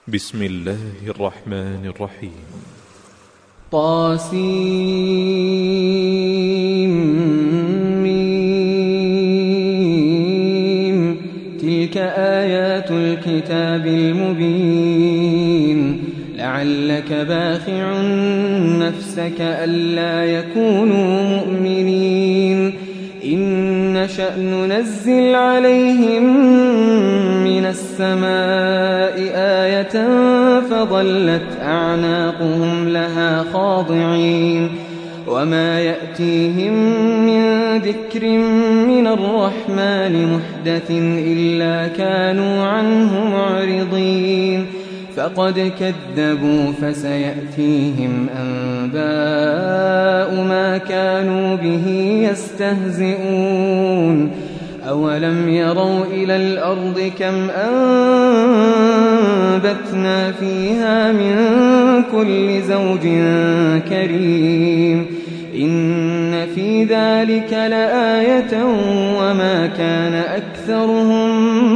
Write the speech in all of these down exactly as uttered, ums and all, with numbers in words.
بسم الله الرحمن الرحيم. طاسيم تلك آيات الكتاب المبين لعلك باخع نفسك ألا يكونوا مؤمنين إن نشأ ننزل عليهم من السماء آية فظلت أعناقهم لها خاضعين وما يأتيهم من ذكر من الرحمن محدث إلا كانوا عنه معرضين فقد كذبوا فسيأتيهم أنباء ما كانوا به يستهزئون أولم يروا إلى الأرض كم أنبتنا فيها من كل زوج كريم إن في ذلك لآية وما كان أكثرهم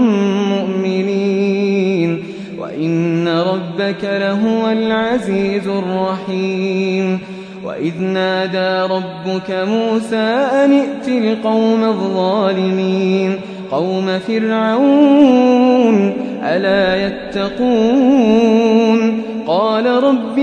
مؤمنين وإن ربك لهو العزيز الرحيم وإذ نادى ربك موسى أن ائت القوم الظالمين قوم فرعون ألا يتقون قال رب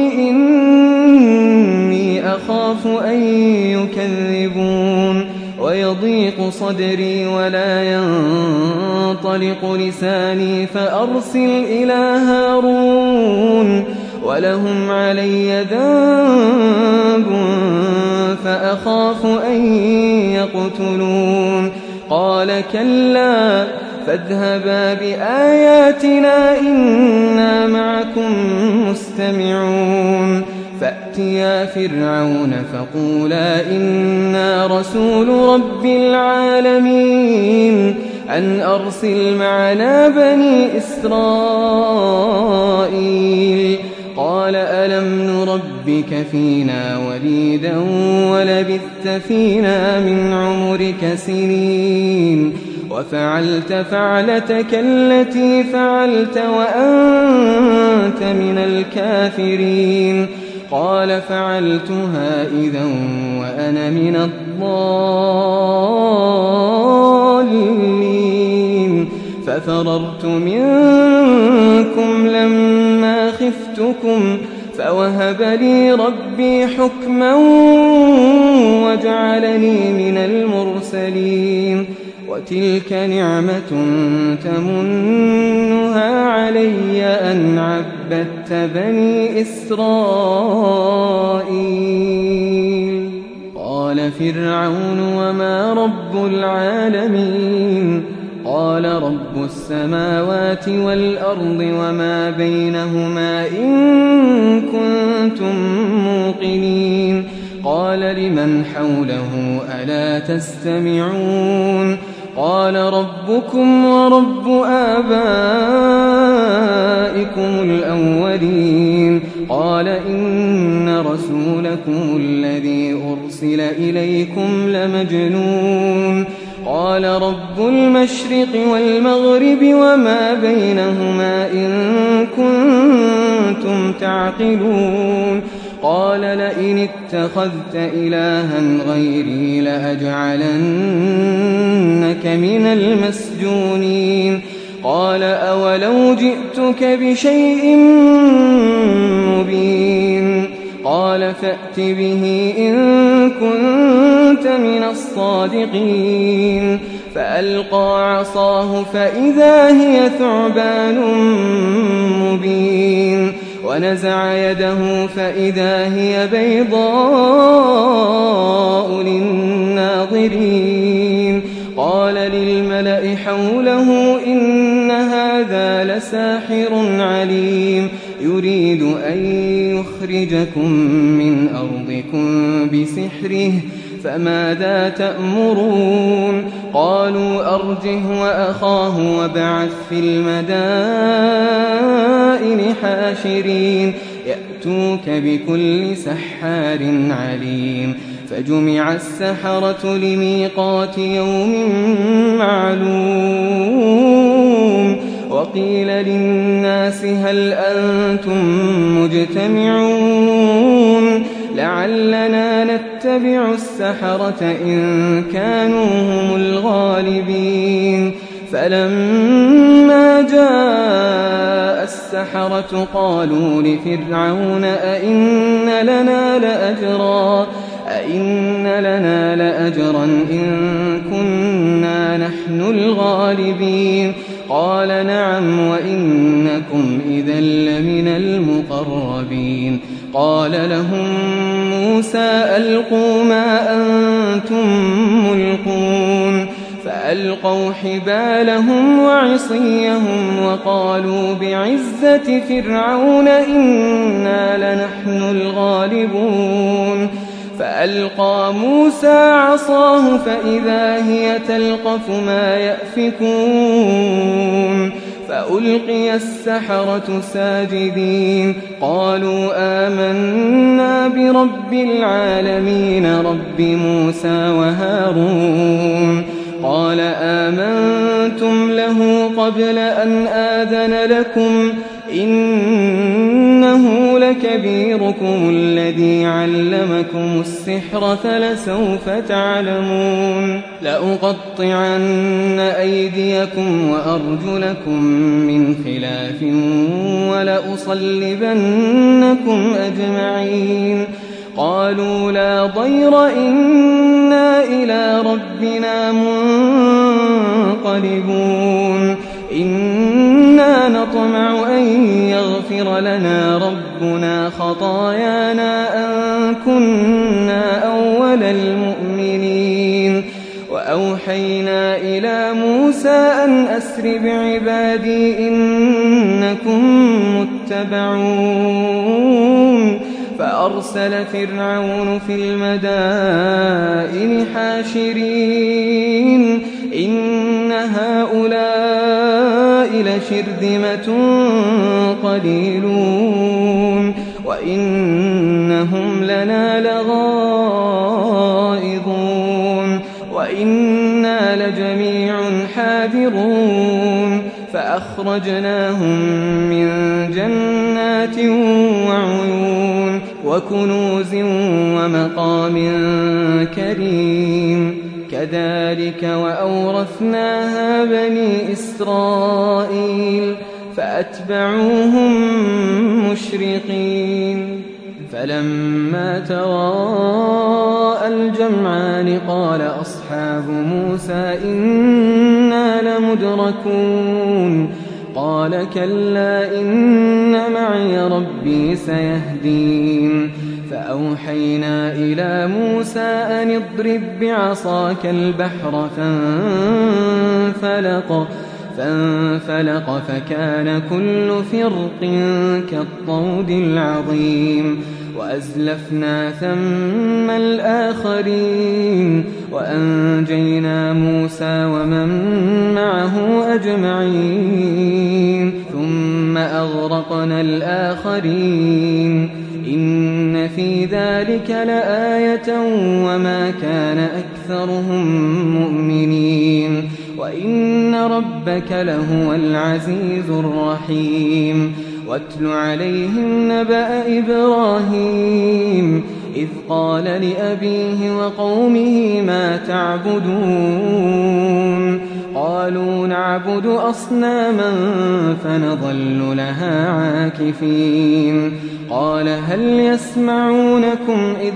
إني أخاف أن يكذبون ويضيق صدري ولا ينطلق لساني فأرسل إلى هارون ولهم علي ذنب فأخاف أن يقتلون قال كلا فاذهبا بآياتنا إنا معكم مستمعون فأتيا فرعون فقولا إنا رسول رب العالمين أن أرسل معنا بني إسرائيل قال ألم نربك فينا وليدا ولبثت فينا من عمرك سنين وفعلت فعلتك التي فعلت وأنت من الكافرين قال فعلتها إذا وأنا من الضالين ففررت منكم لما خفتكم فوهب لي ربي حكما وجعلني من المرسلين وتلك نعمة تمنها علي أن عبدت بني إسرائيل قال فرعون وما رب العالمين قال رب السماوات والأرض وما بينهما إن كنتم موقنين قال لمن حوله ألا تستمعون قال ربكم ورب آبائكم الأولين قال إن رسولكم الذي أرسل إليكم لمجنون قال رب المشرق والمغرب وما بينهما إن كنتم تعقلون قال لئن اتخذت إلها غيري لأجعلنك من المسجونين قال أولو جئتك بشيء مبين قال فأت به إن كنت من الصادقين فألقى عصاه فإذا هي ثعبان مبين ونزع يده فإذا هي بيضاء للناظرين قال للملأ حوله إن هذا لساحر عليم يريد أن يخرجكم من أرضكم بسحره فماذا تأمرون قالوا أرجه وأخاه وابعث في المدائن حاشرين يأتوك بكل سحار عليم فجمع السحرة لميقات يوم معلوم وقيل للناس للناس هل أنتم مجتمعون لعلنا نتبع السحرة إن كانوا هم الغالبين فلما جاء السحرة قالوا لفرعون أئن لنا لأجرا أئن لنا لأجرا إن كنا نحن الغالبين قال نعم وإنكم إذا لمن المقربين قال لهم موسى ألقوا ما أنتم ملقون فألقوا حبالهم وعصيهم وقالوا بعزة فرعون إنا لنحن الغالبون فألقى موسى عصاه فإذا هي تلقف ما يأفكون فألقي السحرة ساجدين قالوا آمنا برب العالمين رب موسى وهارون قال آمنتم له قبل أن آذن لكم إنه لكبيركم الذي علمكم السحر فلسوف تعلمون لأقطعن أيديكم وأرجلكم من خلاف ولأصلبنكم أجمعين قالوا لا ضير إنا إلى ربنا منقلبون إنا نطمع أن يغفر لنا ربنا خطايانا أن كنا أول المؤمنين وأوحينا إلى موسى أن أسر بعبادي إنكم متبعون فأرسل فرعون في المدائن حاشرين إن هؤلاء لشرذمة قليلون وإنهم لنا لغائظون وإنا لجميع حاذرون فأخرجناهم من جنات وعيون وكنوز ومقام كريم كذلك وأورثناها بني إسرائيل فأتبعوهم مشرقين فلما تراءى الجمعان قال أصحاب موسى إنا لمدركون قال كلا إن معي ربي سيهدين فأوحينا إلى موسى أن اضرب بعصاك البحر فانفلق فانفلق فكان كل فرق كالطود العظيم وأزلفنا ثم الآخرين وأنجينا موسى ومن معه أجمعين ثم أغرقنا الآخرين إن في ذلك لآية وما كان أكثرهم مؤمنين وإن ربك لهو العزيز الرحيم واتل عليهم نبأ إبراهيم إذ قال لأبيه وقومه ما تعبدون قالوا نعبد أصناما فنظل لها عاكفين قال هل يسمعونكم إذ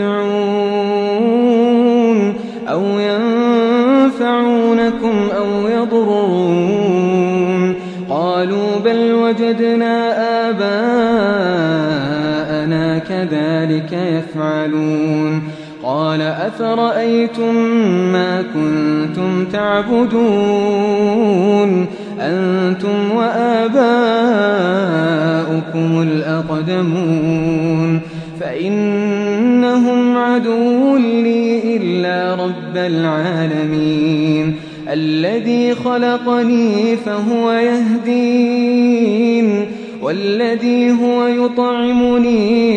تدعون أو ينفعونكم أو يضرون قالوا بل وجدنا آباءنا كذلك يفعلون قال أفرأيتم ما كنتم تعبدون أنتم وآباؤكم الأقدمون فإنهم عدو لي إلا رب العالمين الذي خلقني فهو يهدين والذي هو يطعمني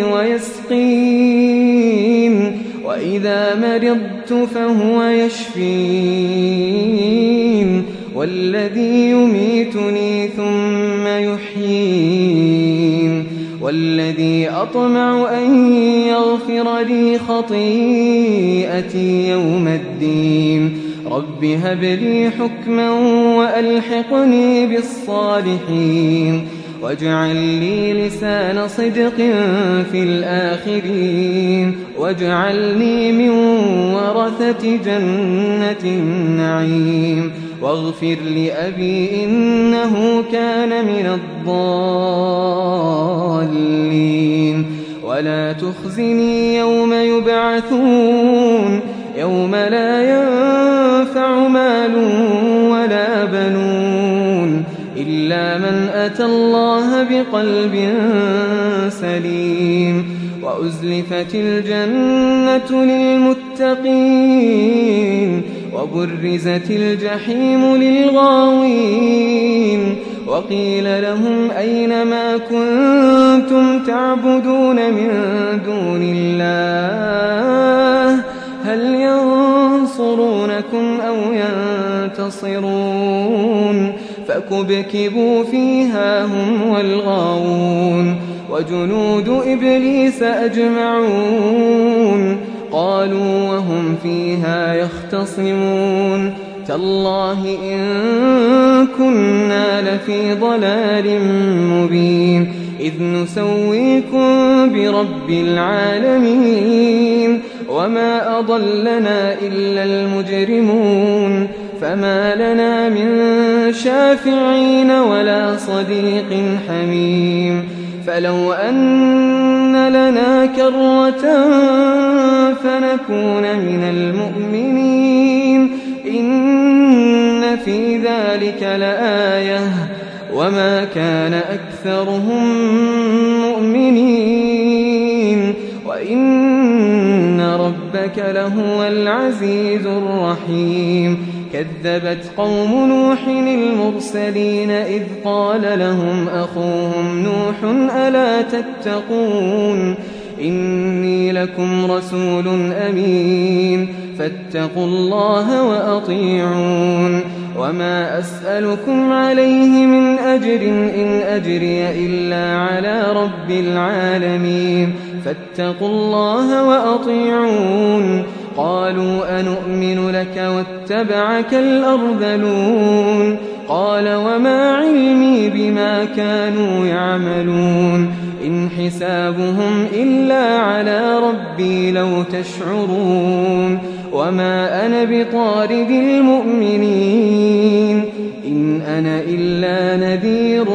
ويسقين وإذا مرضت فهو يشفين والذي يميتني ثم ثم يحيين والذي أطمع أن يغفر لي خطيئتي يوم الدين رب هب لي حكما وألحقني بالصالحين واجعل لي لسان صدق في الآخرين واجعلني من ورثة جنة النعيم واغفر لأبي إنه كان من الضالين ولا تخزني يوم يبعثون يوم لا ينفع مال ولا بنون إلا من أتى الله بقلب سليم وأزلفت الجنة للمتقين وبرزت الجحيم للغاوين وقيل لهم أين ما كنتم تعبدون من دون الله هل ينصرونكم أو ينتصرون فكبكبوا فيها هم والغاوون وجنود إبليس أجمعون قالوا وهم فيها يختصمون تالله إن كنا لفي ضلال مبين إذ نسويكم برب العالمين وما أضلنا إلا المجرمون فما لنا من شافعين ولا صديق حميم فلو أن لنا كرة فنكون من المؤمنين إن في ذلك لآية وما كان أكثرهم مؤمنين وإن ربك لهو العزيز الرحيم كذبت قوم نوح المرسلين إذ قال لهم أخوهم نوح ألا تتقون إني لكم رسول أمين فاتقوا الله وأطيعون وما أسألكم عليه من أجر إن أجري إلا على رب العالمين فاتقوا الله وأطيعون قالوا أنؤمن لك واتبعك الأرذلون قال وما علمي بما كانوا يعملون إن حسابهم إلا على ربي لو تشعرون وما أنا بطارد المؤمنين إن أنا إلا نذير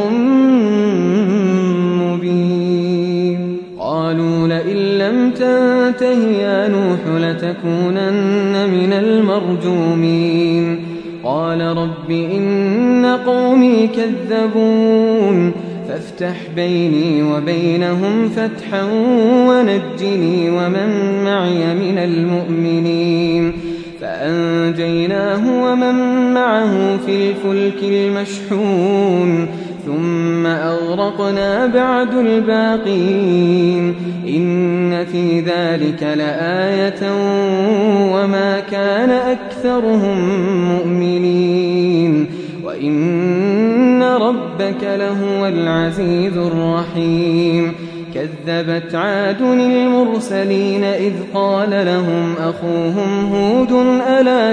مبين قالوا لئن لم تنته يا نوح لتكونن من المرجومين قال رب إن قومي كذبون فافتح بيني وبينهم فتحا ونجني ومن معي من المؤمنين فأنجيناه ومن معه في الفلك المشحون ثم أغرقنا بعد الباقين إن في ذلك لآية وما كان أكثرهم مؤمنين وإن ربك لهو العزيز الرحيم كذبت عاد المرسلين إذ قال لهم أخوهم هود ألا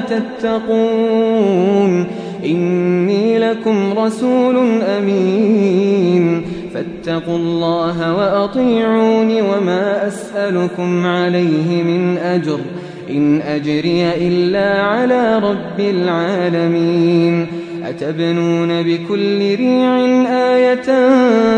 تتقون إني لكم رسول أمين فاتقوا الله وأطيعون وما أسألكم عليه من أجر إن أجري إلا على رب العالمين أتبنون بكل ريع آية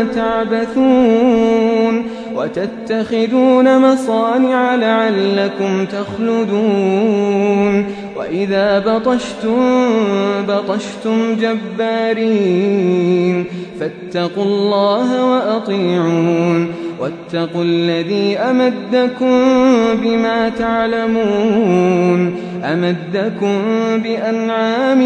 تعبثون وتتخذون مصانع لعلكم تخلدون وإذا بطشتم بطشتم جبارين فاتقوا الله وأطيعون واتقوا الذي أمدكم بما تعلمون أمدكم بأنعام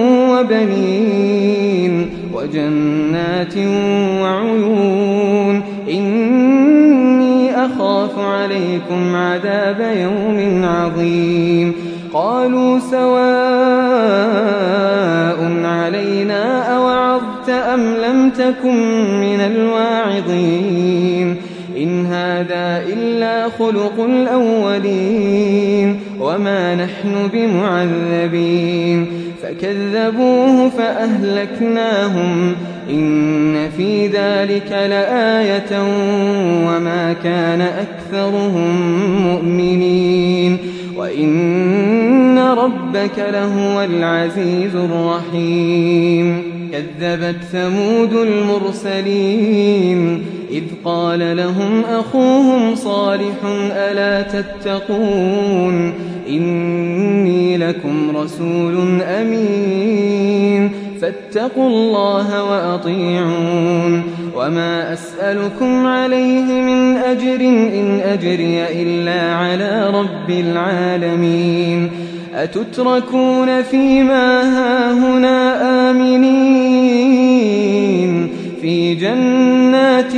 وبنين وجنات وعيون إني أخاف عليكم عذاب يوم عظيم قالوا سواء علينا أوعظت أَصَدَقْتَ أَمْ لَمْ تَكُن مِّنَ الْوَاعِظِينَ إِنْ هَٰذَا إِلَّا خُلُقُ الْأَوَّلِينَ وَمَا نَحْنُ بِمُعَذَّبِينَ فَكَذَّبُوهُ فَأَهْلَكْنَاهُمْ إِنَّ فِي ذَٰلِكَ لَآيَةً وَمَا كَانَ أَكْثَرُهُم مُّؤْمِنِينَ وَإِنَّ رَبَّكَ لَهُوَ الْعَزِيزُ الرَّحِيمُ كَذَّبَتْ ثَمُودُ الْمُرْسَلِينَ إِذْ قَالَ لَهُمْ أَخُوهُمْ صَالِحٌ أَلَا تَتَّقُونَ إِنِّي لَكُمْ رَسُولٌ أَمِينٌ فَاتَّقُوا اللَّهَ وَأَطِيعُونِ وَمَا أَسْأَلُكُمْ عَلَيْهِ مِنْ أَجْرٍ إِنْ أَجْرِيَ إِلَّا عَلَىٰ رَبِّ الْعَالَمِينَ أَتُتْرَكُونَ فِي مَا هَاهُنَا آمِنِينَ فِي جَنَّاتٍ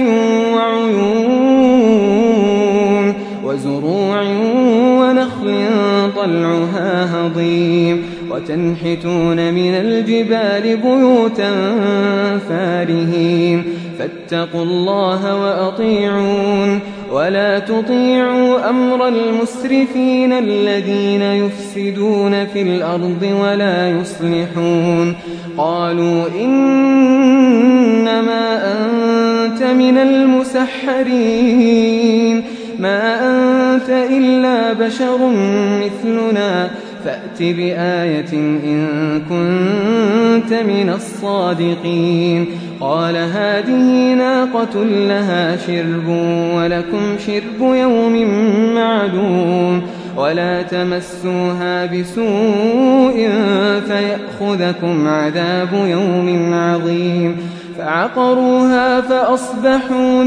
وَعُيُونٍ وَزُرُوعٍ وَنَخْلٍ طَلْعُهَا هَضِيمٌ وَتَنْحِتُونَ مِنَ الْجِبَالِ بُيُوتًا فَارِهِينَ فَاتَّقُوا اللَّهَ وَأَطِيعُونِ وَلَا تُطِيعُوا أَمْرَ الْمُسْرِفِينَ الَّذِينَ يُفْسِدُونَ فِي الْأَرْضِ وَلَا يُصْلِحُونَ قَالُوا إِنَّمَا أَنتَ مِنَ الْمُسَحَّرِينَ مَا أَنتَ إِلَّا بَشَرٌ مِّثْلُنَا فَأْتِ بِآيَةٍ إِن كُنتَ مِنَ الصَّادِقِينَ قَالَ هَٰذِهِ نَاقَةٌ لَّهَا شِرْبٌ وَلَكُمْ شِرْبُ يَوْمٍ مَّعْلُومٍ وَلَا تَمَسُّوهَا بِسُوءٍ فَيَأْخُذَكُمْ عَذَابُ يَوْمٍ عَظِيمٍ فَعَقَرُوهَا فَأَصْبَحُوا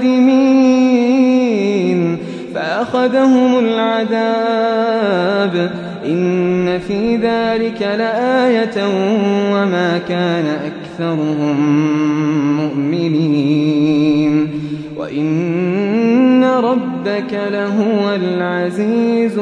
نَادِمِينَ فَأَخَذَهُمُ الْعَذَابُ إِنَّ فِي ذَٰلِكَ لَآيَةً وَمَا كَانَ أَكْثَرُهُم مُّؤْمِنِينَ وَإِنَّ رَبَّكَ لَهُوَ الْعَزِيزُ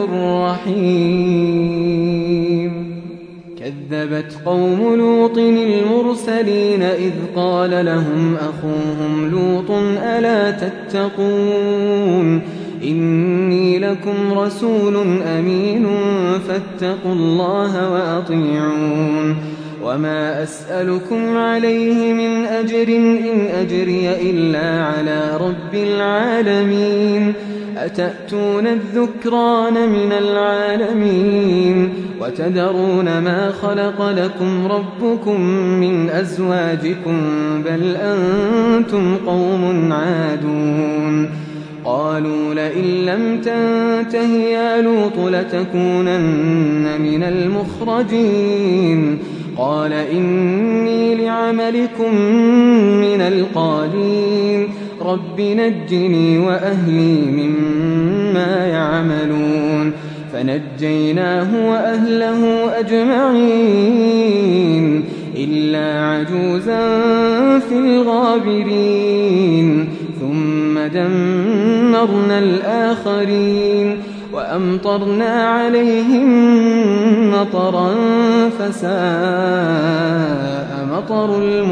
الرَّحِيمُ كَذَّبَتْ قَوْمُ لُوطٍ الْمُرْسَلِينَ إِذْ قَالَ لَهُمْ أَخُوهُمْ لُوطٌ أَلَا تَتَّقُونَ إِنِّي لَكُمْ رَسُولٌ أَمِينٌ فَاتَّقُوا اللَّهَ وَأَطِيعُونِ وَمَا أَسْأَلُكُمْ عَلَيْهِ مِنْ أَجْرٍ إِنْ أَجْرِيَ إِلَّا عَلَىٰ رَبِّ الْعَالَمِينَ أَتَأْتُونَ الذُّكْرَانَ مِنَ الْعَالَمِينَ وَتَذَرُونَ مَا خَلَقَ لَكُمْ رَبُّكُم مِّنْ أَزْوَاجِكُم بَلْ أَنتُمْ قَوْمٌ عَادُونَ قَالُوا لَئِن لَّمْ تَنتَهِ يَا لُوطُ لَتَكُونَنَّ مِنَ الْمُخْرَجِينَ قَالَ إِنِّي لِعَمَلِكُم مِّنَ الْقَالِينَ رَبِّ نَجِّنِي وَأَهْلِي مِمَّا يَعْمَلُونَ فَنَجَّيْنَاهُ وَأَهْلَهُ أَجْمَعِينَ إِلَّا عَجُوزًا فِي الْغَابِرِينَ ثُمَّ دَمَّرْنَا الْآخَرِينَ وَأَمْطَرْنَا عَلَيْهِم مَّطَرًا فَسَاءَ مَطَرُ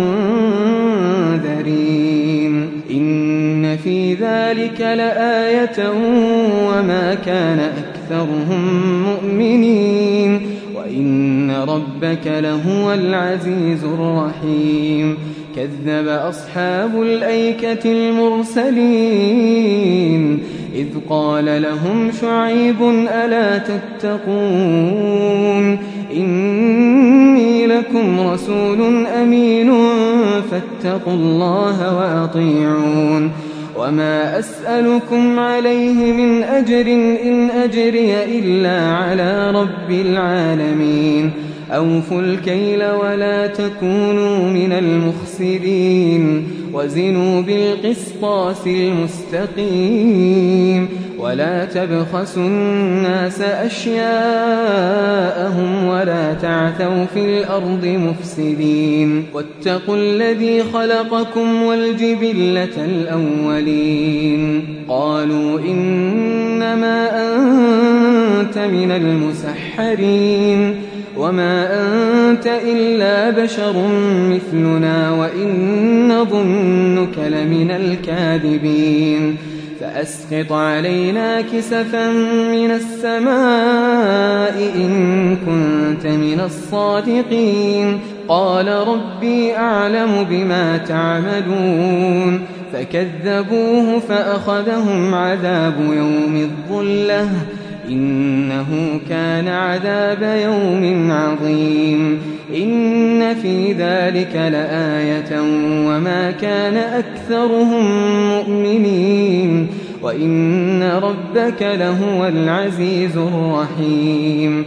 الْمُنذَرِينَ إِنَّ فِي ذَلِكَ لَآيَةً وَمَا كَانَ أَكْثَرُهُم مُّؤْمِنِينَ وَإِنَّ رَبَّكَ لَهُوَ الْعَزِيزُ الرَّحِيمُ كَذَّبَ أَصْحَابُ الْأَيْكَةِ الْمُرْسَلِينَ إِذْ قَالَ لَهُمْ شُعَيْبٌ أَلَا تَتَّقُونَ إِنِّي لَكُمْ رَسُولٌ أَمِينٌ فَاتَّقُوا اللَّهَ وَأَطِيعُونِ وَمَا أَسْأَلُكُمْ عَلَيْهِ مِنْ أَجْرٍ إِنْ أَجْرِيَ إِلَّا عَلَىٰ رَبِّ الْعَالَمِينَ أَوْفُوا الْكَيْلَ وَلَا تَكُونُوا مِنَ الْمُخْسِرِينَ وَزِنُوا بِالْقِسْطَاسِ الْمُسْتَقِيمِ وَلَا تَبْخَسُوا النَّاسَ أَشْيَاءَهُمْ وَلَا تَعْثَوْا فِي الْأَرْضِ مُفْسِدِينَ وَاتَّقُوا الَّذِي خَلَقَكُمْ وَالْجِبِلَّةَ الْأَوَّلِينَ قَالُوا إِنَّمَا أَنتَ مِنَ الْمُسَحَّرِينَ وما أنت إلا بشر مثلنا وإن نظنك لمن الكاذبين فأسقط علينا كسفا من السماء إن كنت من الصادقين قال ربي أعلم بما تعملون فكذبوه فأخذهم عذاب يوم الظلة إنه كان عذاب يوم عظيم إن في ذلك لآية وما كان أكثرهم مؤمنين وإن ربك لهو العزيز الرحيم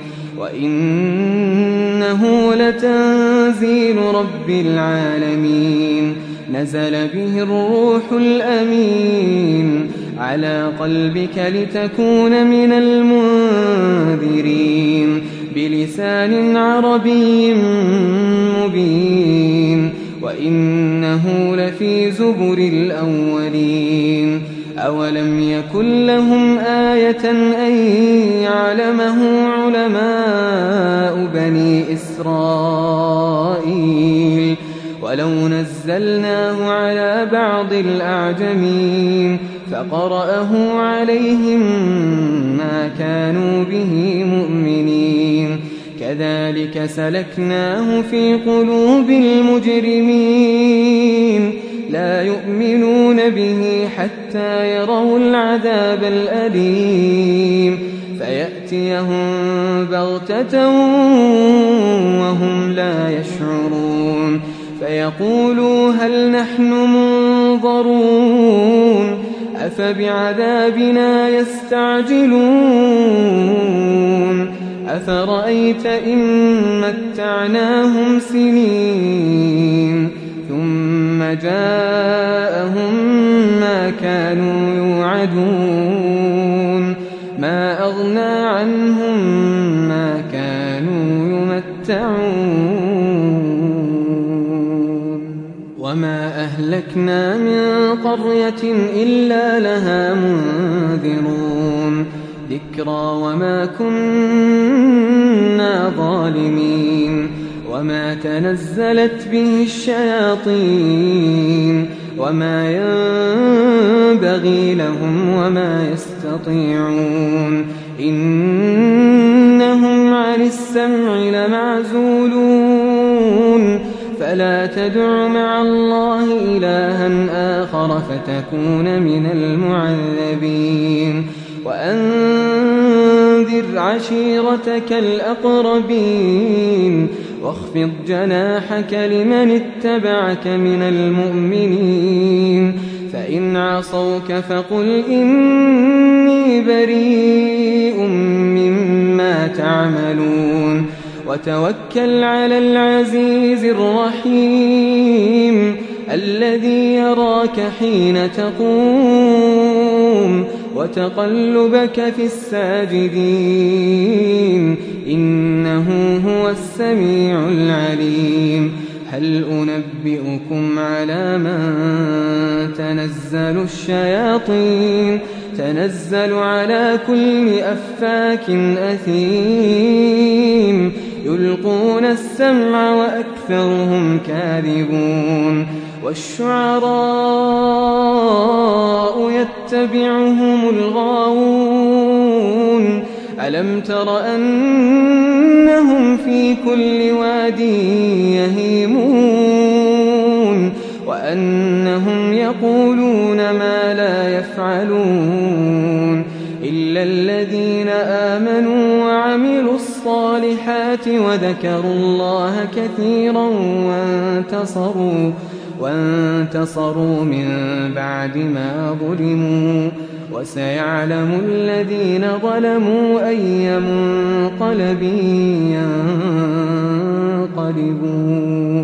وإنه لتنزيل رب العالمين نزل به الروح الأمين على قلبك لتكون من المنذرين بلسان عربي مبين وإنه لفي زبر الأولين أولم يكن لهم آية أن يعلمه علماء بني إسرائيل ولو نزلناه على بعض الأعجمين فقرأه عليهم ما كانوا به مؤمنين كذلك سلكناه في قلوب المجرمين لا يؤمنون به حتى يروا العذاب الأليم فيأتيهم بغتة وهم لا يشعرون فيقولوا هل نحن منظرون أفبعذابنا يستعجلون أفرأيت إن متعناهم سنين ثم جاءهم ما كانوا يوعدون ما أغنى عنهم ما كانوا يمتعون وما أهلكنا من قرية إلا لها منذرون ذكرى وما كنا ظالمين وما تنزلت به الشياطين وما ينبغي لهم وما يستطيعون إنهم عن السمع لمعزولون فلا تدع مع الله إلها آخر فتكون من المعذبين وأنذر عشيرتك الأقربين واخفض جناحك لمن اتبعك من المؤمنين فإن عصوك فقل إني بريء مما تعملون وتوكل على العزيز الرحيم الذي يراك حين تقوم وتقلبك في الساجدين إنه هو السميع العليم هل أنبئكم على من تنزل الشياطين تنزل على كل أفاك أثيم يلقون السمع وأكثرهم كاذبون والشعراء يتبعهم الغاوون ألم تر أنهم في كل واد يهيمون وأنهم يقولون ما لا يفعلون إلا الذين آمنوا وعملوا الصالحات وذكروا الله كثيرا وانتصروا وانتصروا من بعد ما ظلموا وسيعلم الذين ظلموا أي منقلب ينقلبون